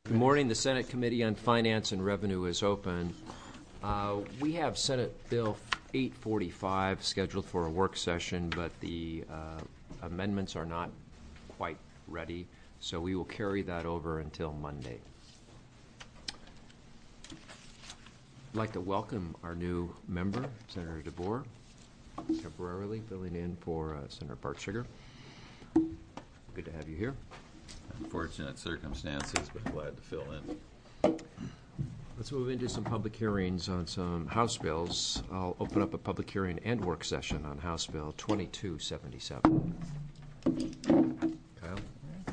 Good morning. The Senate Committee on Finance and Revenue is open. We have Senate Bill 845 scheduled for a work session, but the amendments are not quite ready, so we will carry that over until Monday. I'd like to welcome our new member, Senator DeBoer, temporarily filling in for Senator Bart Sugar. Good to have you here. Unfortunate circumstances, but glad to fill in. Let's move into some public hearings on some House bills. I'll open up a public hearing and work session on House Bill 2277. Kyle?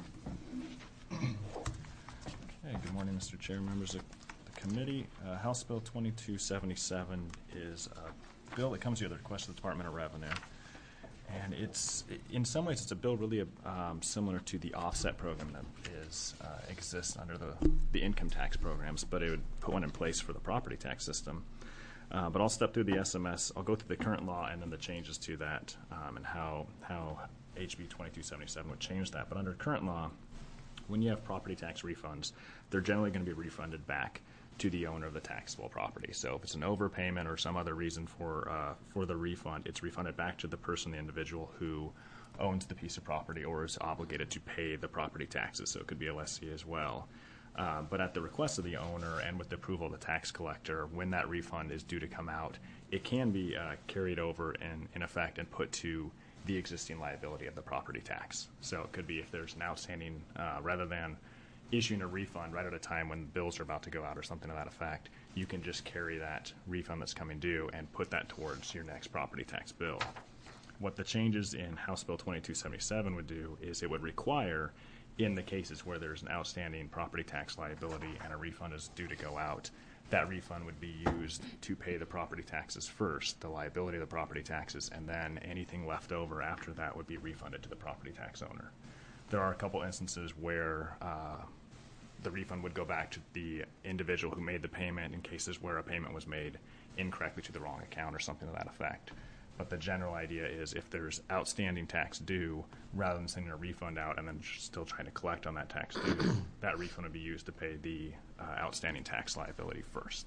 Okay, good morning, Mr. Chair, members of the committee. House Bill 2277 is a bill that comes to you at the request of the Department of Revenue. And in some ways, it's a bill really similar to the offset program that exists under the income tax programs, but it would put one in place for the property tax system. But I'll step through the SMS. I'll go through the current law and then the changes to that and how HB 2277 would change that. But under current law, when you have property tax refunds, they're generally going to be refunded back to the owner of the taxable property. So if it's an overpayment or some other reason for the refund, it's refunded back to the person, the individual who owns the piece of property or is obligated to pay the property taxes. So it could be a lessee as well. But at the request of the owner and with the approval of the tax collector, when that refund is due to come out, it can be carried over in effect and put to the existing liability of the property tax. So it could be if there's an outstanding, rather than issuing a refund right at a time when bills are about to go out or something to that effect, you can just carry that refund that's coming due and put that towards your next property tax bill. What the changes in House Bill 2277 would do is it would require, in the cases where there's an outstanding property tax liability and a refund is due to go out, that refund would be used to pay the property taxes first, the liability of the property taxes, and then anything left over after that would be refunded to the property tax owner. There are a couple instances where the refund would go back to the individual who made the payment in cases where a payment was made incorrectly to the wrong account or something to that effect. But the general idea is if there's outstanding tax due, rather than sending a refund out and then still trying to collect on that tax due, that refund would be used to pay the outstanding tax liability first.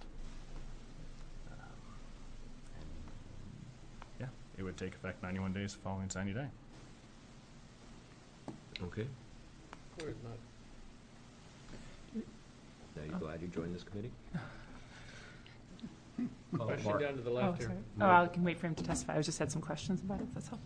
Yeah, it would take effect 91 days following signing day. Okay. Now, you glad you joined this committee? Question down to the left here. Oh, I can wait for him to testify. I just had some questions about it, that's all.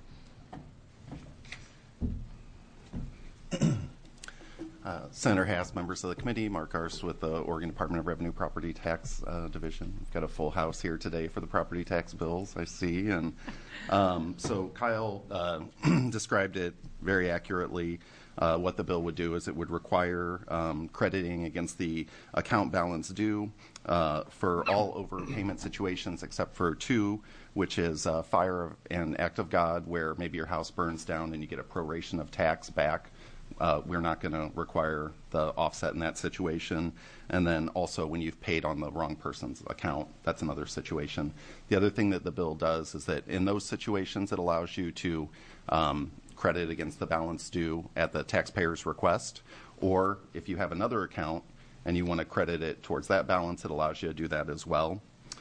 Senator Haas, members of the committee, Mark Arst with the Oregon Department of Revenue Property Tax Division. We've got a full house here today for the property tax bills, I see. And so Kyle described it very accurately. What the bill would do is it would require crediting against the account balance due for all overpayment situations except for two, which is fire and act of God, where maybe your house burns down and you get a proration of tax back. We're not going to require the offset in that situation. And then also when you've paid on the wrong person's account, that's another situation. The other thing that the bill does is that in those situations, it allows you to credit against the balance due at the taxpayer's request, or if you have another account and you want to credit it towards that balance, it allows you to do that as well.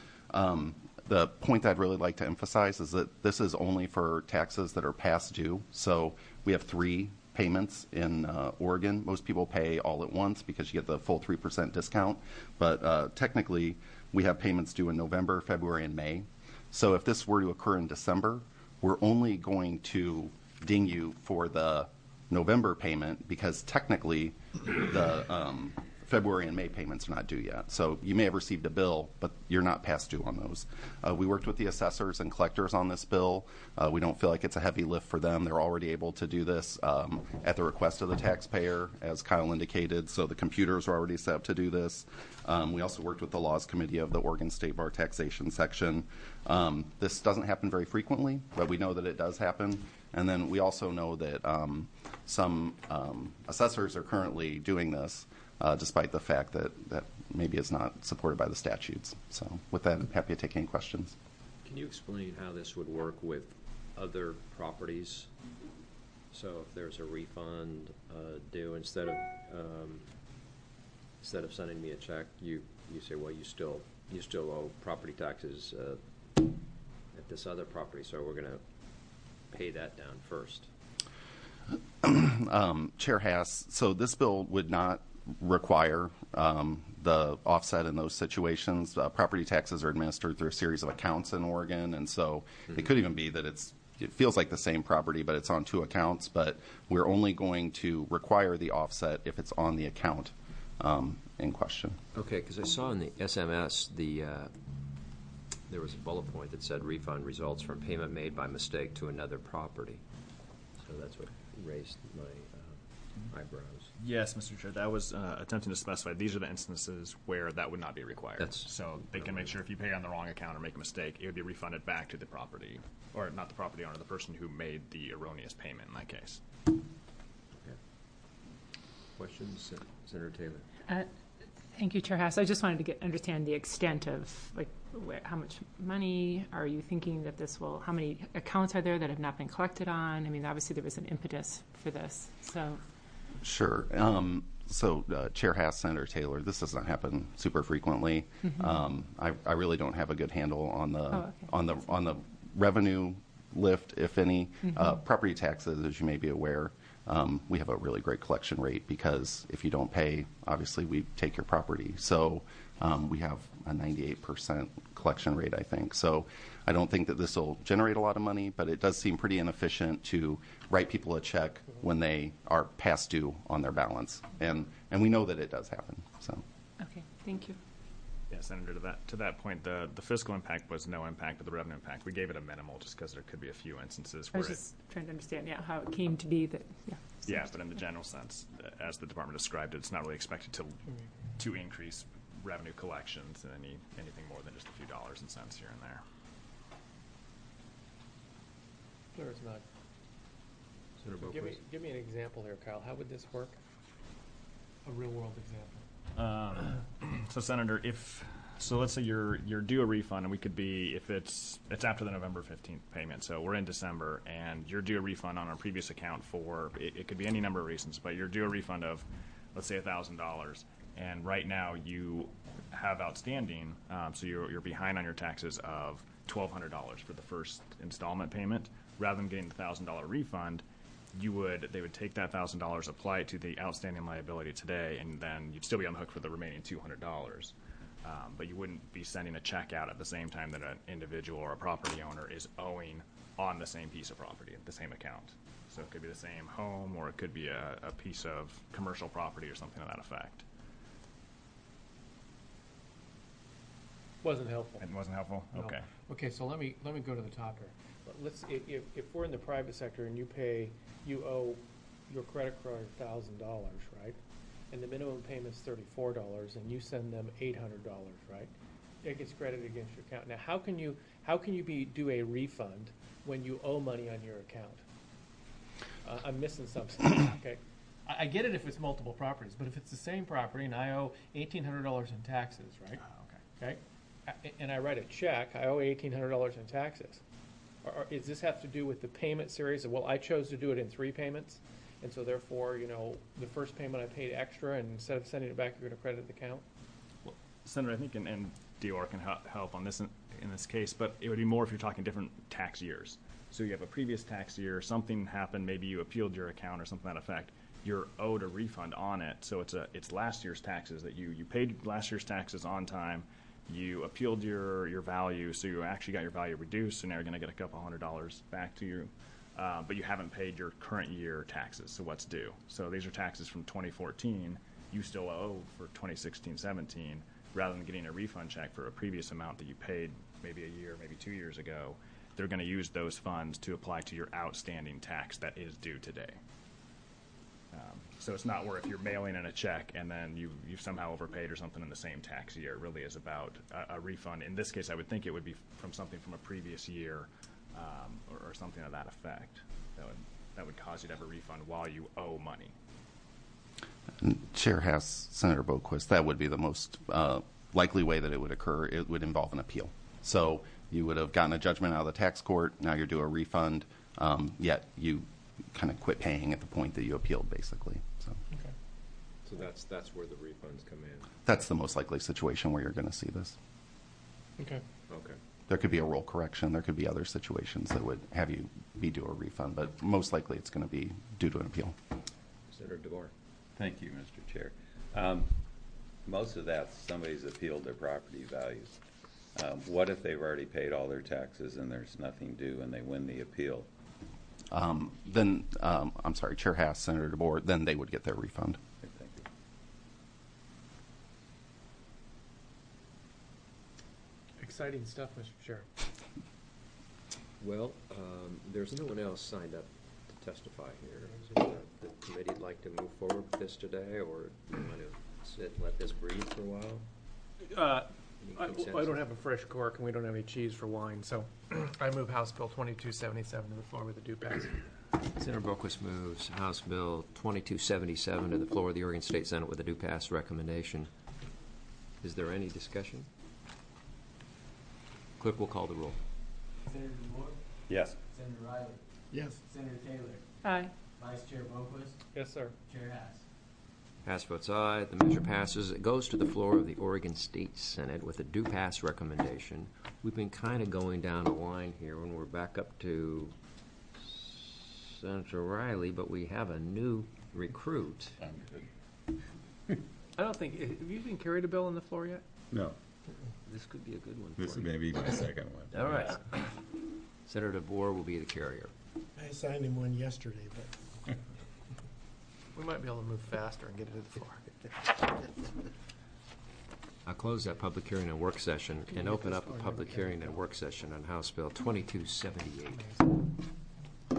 The point I'd really like to emphasize is that this is only for taxes that are past due. So we have 3 payments in Oregon. Most people pay all at once because you get the full 3% discount, but technically we have payments due in November, February, and May. So if this were to occur in December, we're only going to ding you for the November payment because technically the February and May payments are not due yet. So you may have received a bill, but you're not past due on those. We worked with the assessors and collectors on this bill. We don't feel like it's a heavy lift for them. They're already able to do this at the request of the taxpayer, as Kyle indicated. So the computers are already set up to do this. We also worked with the Laws Committee of the Oregon State Bar Taxation Section. This doesn't happen very frequently, but we know that it does happen. And then we also know that some assessors are currently doing this, despite the fact that maybe it's not supported by the statutes. So with that, I'm happy to take any questions. Can you explain how this would work with other properties? So if there's a refund due, instead of instead of sending me a check, you say, well, you still owe property taxes at this other property, so we're going to pay that down first. Chair Haas, so this bill would not require the offset in those situations. Property taxes are administered through a series of accounts in Oregon, and so it could even be that it feels like the same property, but it's on two accounts. But we're only going to require the offset if it's on the account in question. Okay, because I saw in the SMS there was a bullet point that said refund results from payment made by mistake to another property. So that's what raised my eyebrows. Yes, Mr. Chair, that was attempting to specify these are the instances where that would not be required. So they can make sure if you pay on the wrong account or make a mistake, it would be refunded back to the property, or not the property owner, the person who made the erroneous payment in that case. Okay. Questions, Senator Taylor? Thank you, Chair Haas. I just wanted to understand the extent of how much money are you thinking that this will, how many accounts are there that have not been collected on? I mean, obviously there was an impetus for this, so. Sure. Chair Haas, Senator Taylor, this does not happen super frequently. I really don't have a good handle on the revenue lift, if any. Property taxes, as you may be aware, we have a really great collection rate because if you don't pay, obviously we take your property. So we have a 98% collection rate, I think. So I don't think that this will generate a lot of money, but it does seem pretty inefficient to write people a check when they are past due on their balance. And we know that it does happen. So. Okay, thank you. Yeah, Senator, to that point, the fiscal impact was no impact, but the revenue impact, we gave it a minimal just because there could be a few instances I where was just trying to understand, how it came to be that, Yeah, but in the general sense, as the department described it, it's not really expected to increase revenue collections and anything more than just a few dollars and cents here and there. Clear it's not. Senator So give me an example here, Kyle. How would this work? A real world example. So, Senator, let's say you're due a refund, and we could be, if it's after the November 15th payment, so we're in December, and you're due a refund on our previous account for, it could be any number of reasons, but you're due a refund of, let's say, $1,000, and right now you have outstanding, so you're behind on your taxes of $1,200 for the first installment payment. Rather than getting the $1,000 refund, they would take that $1,000, apply it to the outstanding liability today, and then you'd still be on the hook for the remaining $200. But you wouldn't be sending a check out at the same time that an individual or a property owner is owing on the same piece of property, the same account. So it could be the same home, or it could be a piece of commercial property or something to that effect. Wasn't helpful. It wasn't helpful? No. Okay. Okay, so let me go to the top here. If we're in the private sector and you owe your credit card $1,000, right? And the minimum payment's $34, and you send them $800, right? It gets credited against your account. Now, how can you do a refund when you owe money on your account? I'm missing something. Okay, I get it if it's multiple properties, but if it's the same property and I owe $1,800 in taxes, right? Okay, and I write a check, I owe $1,800 in taxes. Or does this have to do with the payment series? Well, I chose to do it in 3 payments, and so therefore, the first payment I paid extra, and instead of sending it back, you're going to credit the account? Well, Senator, I think, and DOR can help on this in this case, but it would be more if you're talking different tax years. So you have a previous tax year, something happened, maybe you appealed your account or something to that effect. You're owed a refund on it, so it's last year's taxes that you paid last year's taxes on time. You appealed your value, so you actually got your value reduced, so now you're going to get a couple $100 back to you. But you haven't paid your current year taxes, so what's due? So these are taxes from 2014. You still owe for 2016-17, rather than getting a refund check for a previous amount that you paid maybe a year, maybe 2 years ago. They're going to use those funds to apply to your outstanding tax that is due today. So it's not where if you're mailing in a check and then you've somehow overpaid or something in the same tax year. It really is about a refund. In this case, I would think it would be from something from a previous year or something to that effect. That would cause you to have a refund while you owe money. And Chair Haas, Senator Boquist, that would be the most likely way that it would occur. It would involve an appeal. So you would have gotten a judgment out of the tax court. Now you're due a refund, yet you kind of quit paying at the point that you appealed, basically. So. Okay. So that's where the refunds come in. That's the most likely situation where you're going to see this. Okay. Okay. There could be a roll correction. There could be other situations that would have you be due a refund, but most likely it's going to be due to an appeal. Senator DeBoer. Thank you, Mr. Chair. Most of that, somebody's appealed their property values. What if they've already paid all their taxes and there's nothing due and they win the appeal? Then, I'm sorry, Chair Haas, Senator DeBoer, then they would get their refund. Okay, thank you. Exciting stuff, Mr. Chair. Well, there's no one else signed up to testify here. Is the committee'd like to move forward with this today, or do you want to sit and let this breathe for a while? I don't have a fresh cork, and we don't have any cheese for wine, so I move House Bill 2277 to the floor with a due pass. Senator Boquist moves House Bill 2277 to the floor of the Oregon State Senate with a due pass recommendation. Is there any discussion? Clerk will call the roll. Senator DeBoer, Yes. Senator Riley, Yes. Senator Taylor, Aye. Vice Chair Boquist, Yes, sir. Chair Hass. Pass votes aye. The measure passes. It goes to the floor of the Oregon State Senate with a due pass recommendation. We've been kind of going down a line here when we're back up to Senator Riley, but we have a new recruit. I'm good. I don't think, have you even carried a bill on the floor yet? No, This could be a good one this for is you. maybe my second one. All right. Senator DeBoer will be the carrier. I signed him one yesterday, but We might be able to move faster and get it to the floor. I'll close that public hearing and work session and open up a public hearing and work session on House Bill 2278.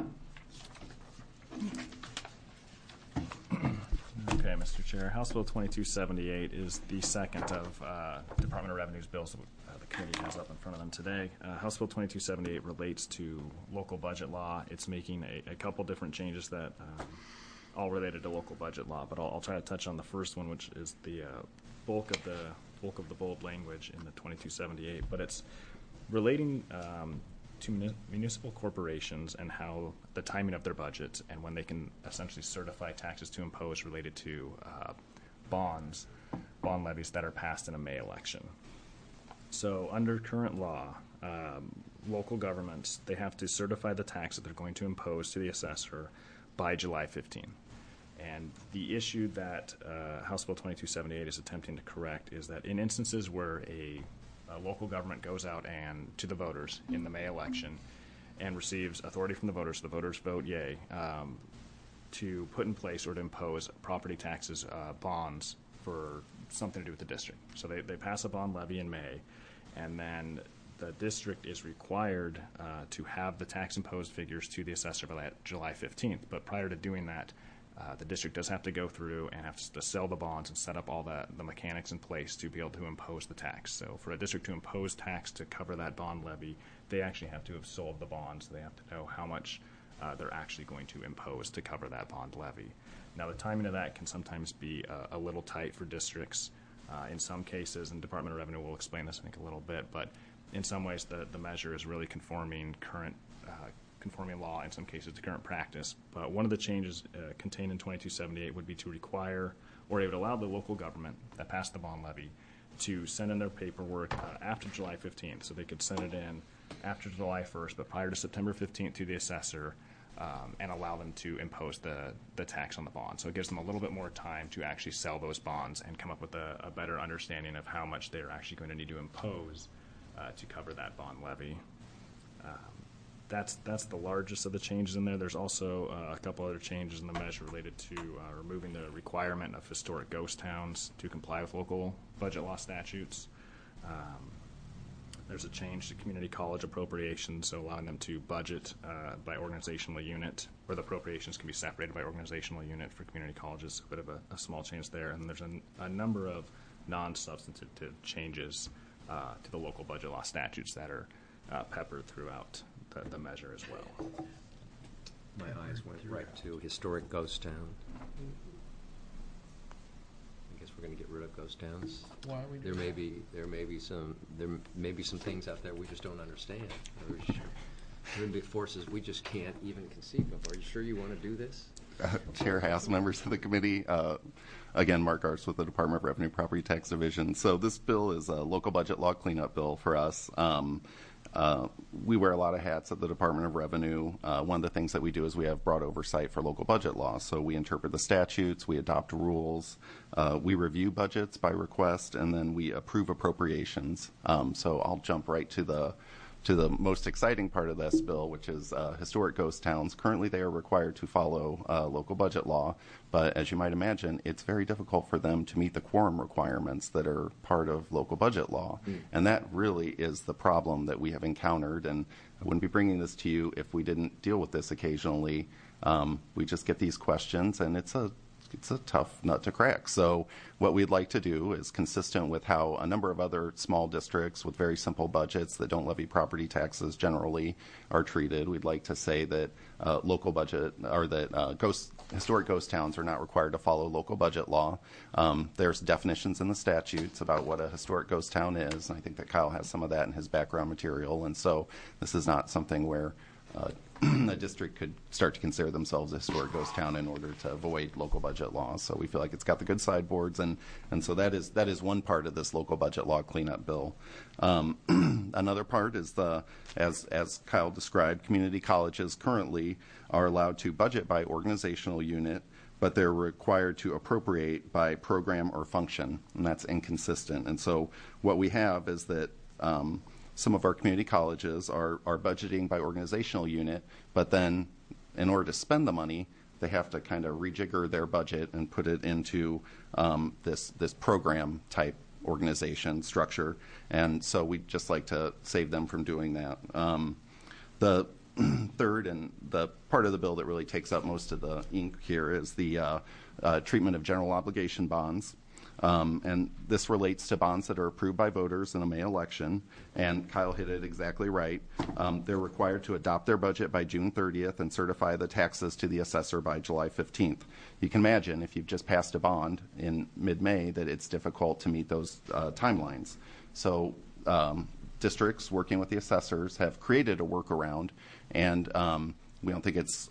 Okay, Mr. Chair. House Bill 2278 is the second of Department of Revenue's bills that the committee has up in front of them today. House Bill 2278 relates to local budget law. It's making a couple different changes that all related to local budget law, but I'll try to touch on the first one, which is the bulk of the bold language in the 2278. But it's relating to municipal corporations and how the timing of their budgets and when they can essentially certify taxes to impose related to bond levies that are passed in a May election. So under current law, local governments, they have to certify the tax that they're going to impose to the assessor by July 15. And the issue that House Bill 2278 is attempting to correct is that in instances where a local government goes out and to the voters in the May election and receives authority from the voters vote yay, to put in place or to impose property taxes, bonds for something to do with the district. So they pass a bond levy in May, and then the district is required to have the tax imposed figures to the assessor by that July 15th. But prior to doing that, the district does have to go through and have to sell the bonds and set up all the mechanics in place to be able to impose the tax. So for a district to impose tax to cover that bond levy, they actually have to have sold the bonds. They have to know how much they're actually going to impose to cover that bond levy. Now, the timing of that can sometimes be a little tight for districts. In some cases, and Department of Revenue will explain this, I think, a little bit, but in some ways the measure is really conforming law in some cases to current practice. But one of the changes contained in 2278 would be to require, or it would allow the local government that passed the bond levy to send in their paperwork after July 15th. So they could send it in after July 1st, but prior to September 15th to the assessor, and allow them to impose the tax on the bond. So it gives them a little bit more time to actually sell those bonds and come up with a better understanding of how much they're actually going to need to impose to cover that bond levy. That's the largest of the changes in there. There's also a couple other changes in the measure related to removing the requirement of historic ghost towns to comply with local budget law statutes. There's a change to community college appropriations, so allowing them to budget by organizational unit, where the appropriations can be separated by organizational unit for community colleges. A bit of a small change there. And there's a number of non-substantive changes to the local budget law statutes that are peppered throughout the measure as well. My eyes went right to historic ghost town. I guess we're going to get rid of ghost towns. Why are we There doing may be some things out there we just don't understand. There may be forces we just can't even conceive of. Are you sure you want to do this? Chair Haas, members of the committee. Again, Mark Arst with the Department of Revenue Property Tax Division. So this bill is a local budget law cleanup bill for us. We wear a lot of hats at the Department of Revenue. One of the things that we do is we have broad oversight for local budget law. So we interpret the statutes, we adopt rules, we review budgets by request, and then we approve appropriations. So I'll jump right to the most exciting part of this bill, which is historic ghost towns. Currently, they are required to follow local budget law, but as you might imagine, it's very difficult for them to meet the quorum requirements that are part of local budget law. And that really is the problem that we have encountered, and I wouldn't be bringing this to you if we didn't deal with this occasionally. We just get these questions, and it's a tough nut to crack. So what we'd like to do is consistent with how a number of other small districts with very simple budgets that don't levy property taxes generally are treated. We'd like to say that local budget, or that historic ghost towns are not required to follow local budget law. There's definitions in the statutes about what a historic ghost town is, and I think that Kyle has some of that in his background material. And so this is not something where a district could start to consider themselves a historic ghost town in order to avoid local budget laws. So we feel like it's got the good sideboards, and so that is one part of this local budget law cleanup bill. Another part is as Kyle described, community colleges currently are allowed to budget by organizational unit, but they're required to appropriate by program or function, and that's inconsistent. And so what we have is that some of our community colleges are budgeting by organizational unit, but then in order to spend the money, they have to kind of rejigger their budget and put it into this program type organization structure. And so we'd just like to save them from doing that. The third and the part of the bill that really takes up most of the ink here is the treatment of general obligation bonds. And this relates to bonds that are approved by voters in a May election, and Kyle hit it exactly right. They're required to adopt their budget by June 30th and certify the taxes to the assessor by July 15th. You can imagine if you've just passed a bond in mid-May that it's difficult to meet those timelines. So districts working with the assessors have created a workaround, and we don't think it's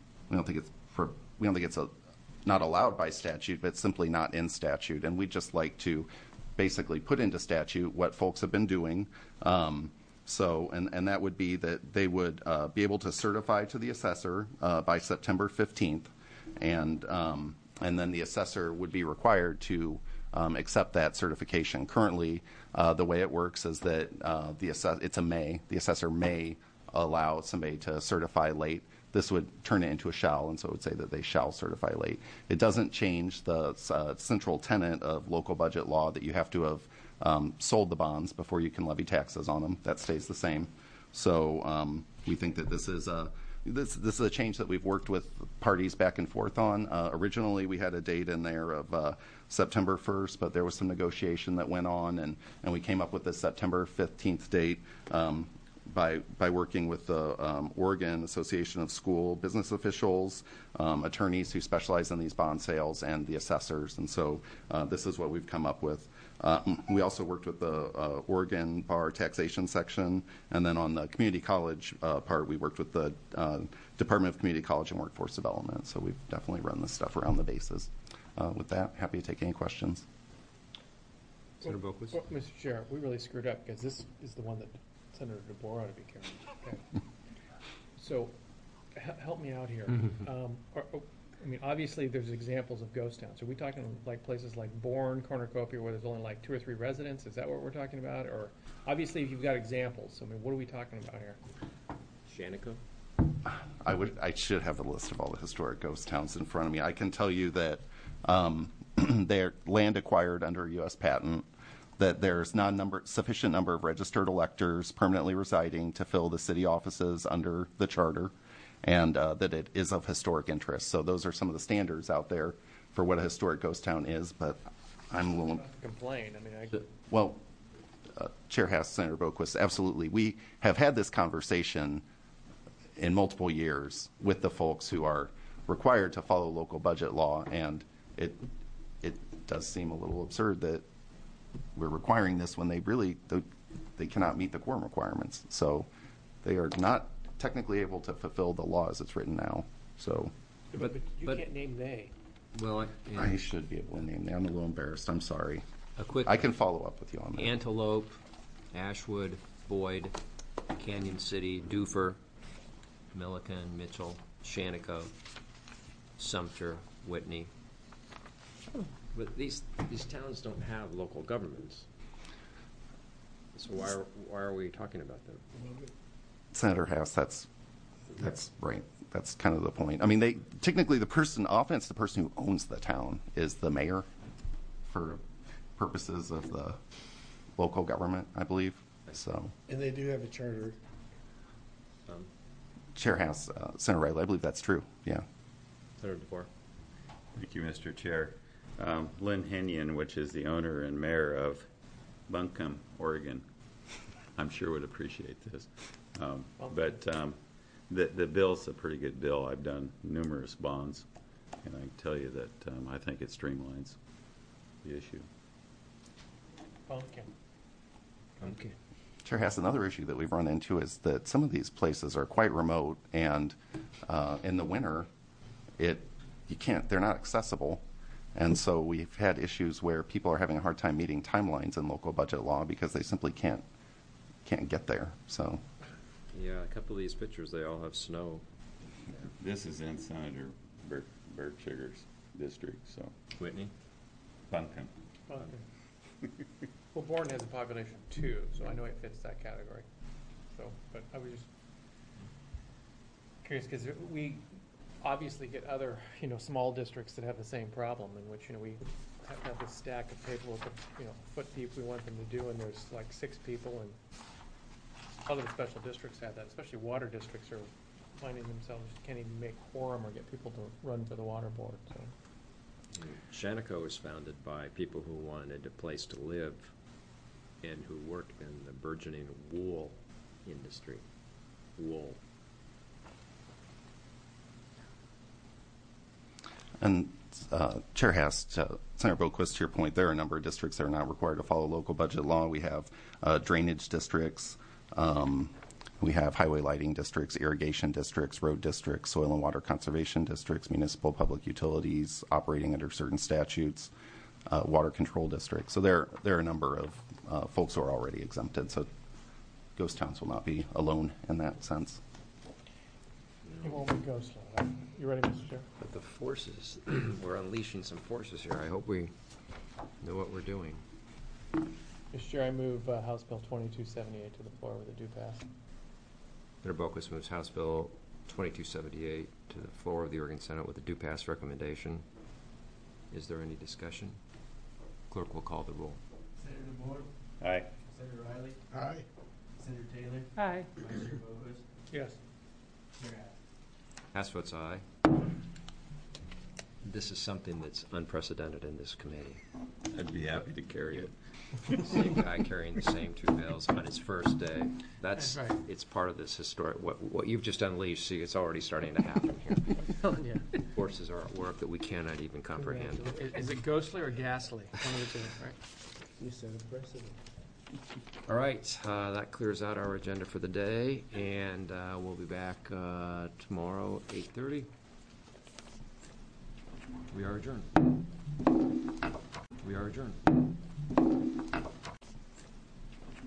not allowed by statute, but simply not in statute. And we'd just like to basically put into statute what folks have been doing. And that would be that they would be able to certify to the assessor by September 15th. And then the assessor would be required to accept that certification. Currently, the way it works is that it's a may. The assessor may allow somebody to certify late. This would turn it into a shall, and so it would say that they shall certify late. It doesn't change the central tenet of local budget law that you have to have sold the bonds before you can levy taxes on them. That stays the same. So we think that this is a change that we've worked with parties back and forth on. Originally, we had a date in there of September 1st, but there was some negotiation that went on, and we came up with this September 15th date. By working with the Oregon Association of School Business Officials, attorneys who specialize in these bond sales, and the assessors. And so this is what we've come up with. We also worked with the Oregon Bar Taxation Section, and then on the community college part, we worked with the Department of Community College and Workforce Development. So we've definitely run this stuff around the bases. With that, happy to take any questions. Senator Boquist? Well, Mr. Chair, we really screwed up because this is the one that Senator DeBoer ought to be carrying. Okay. So help me out here. I mean, obviously, there's examples of ghost towns. Are we talking like places like Bourne, Cornucopia, where there's only like 2 or 3 residents? Is that what we're talking about? Or obviously, if you've got examples, I mean, what are we talking about here? Shanico? I should have a list of all the historic ghost towns in front of me. I can tell you that they're land acquired under a U.S. patent, that there's not sufficient number of registered electors permanently residing to fill the city offices under the charter, and that it is of historic interest. So those are some of the standards out there for what a historic ghost town is, but I'm willing to complain. I mean, well, Chair Haas, Senator Boquist, absolutely. We have had this conversation in multiple years with the folks who are required to follow local budget law, and it does seem a little absurd that we're requiring this when they cannot meet the quorum requirements. So they are not technically able to fulfill the law as it's written now. So But- you but- can't name they. Well, I should be able to name that. I'm a little embarrassed. I'm sorry. a quick I can follow up with you on that. Antelope, Ashwood, Boyd, Canyon City, Dufur, Milliken, Mitchell, Shannico, Sumter, Whitney. But these towns don't have local governments. So why are we talking about them? Senator Hass, that's right. That's kind of the point. I mean, they technically the person who owns the town is the mayor, for purposes of the local government, I believe. So, And they do have a charter. Chair Hass, Senator Riley, I believe that's true. Yeah. Senator DeVore. Thank you, Mr. Chair. Lynn Hennion, which is the owner and mayor of Buncombe, Oregon, I'm sure would appreciate this. But the bill's a pretty good bill. I've done numerous bonds, and I can tell you that I think it streamlines the issue. Pumpkin. Okay. Chair Hass, another issue that we've run into is that some of these places are quite remote, and in the winter, they're not accessible. And so we've had issues where people are having a hard time meeting timelines in local budget law because they simply can't get there. So, Yeah, a couple of these pictures, they all have snow. This is in Senator Berkshires district, so Whitney? Buncombe. Well, Bourne has a population too, so I know it fits that category. So, but I was just curious, because we obviously get other, small districts that have the same problem, in which, we have this stack of paperwork of, foot deep we want them to do, and there's like 6 people, and other special districts have that, especially water districts are finding themselves, can't even make quorum or get people to run for the water board, so. Shannico was founded by people who wanted a place to live and who worked in the burgeoning wool industry. Wool. and Chair Hass, Senator Boquist, to your point, there are a number of districts that are not required to follow local budget law. We have drainage districts. We have highway lighting districts, irrigation districts, road districts, soil and water conservation districts, municipal public utilities operating under certain statutes, water control districts. So there are a number of folks who are already exempted. So ghost towns will not be alone in that sense. It won't be ghost law. You ready, Mr. Chair? But the forces, we're unleashing some forces here. I hope we know what we're doing. Mr. Chair, I move House Bill 2278 to the floor with a due pass. Senator Boquist moves House Bill 2278 to the floor of the Oregon Senate with a due pass recommendation. Is there any discussion? Clerk will call the roll. Senator DeVore, Aye. Senator Riley, Aye. Senator Taylor, Aye. Vice Chair Bogus, Yes. Chair Hass. Hass votes aye. This is something that's unprecedented in this committee. I'd be happy to carry it. Same guy carrying the same 2 bills on his first day. That's right. It's part of this historic, what you've just unleashed, see, it's already starting to happen here. Forces are at work that we cannot even comprehend. Is it ghostly or ghastly? One of the two, right? You set a precedent. All right, that clears out our agenda for the day, and we'll be back tomorrow, 8:30. We are adjourned. We are adjourned.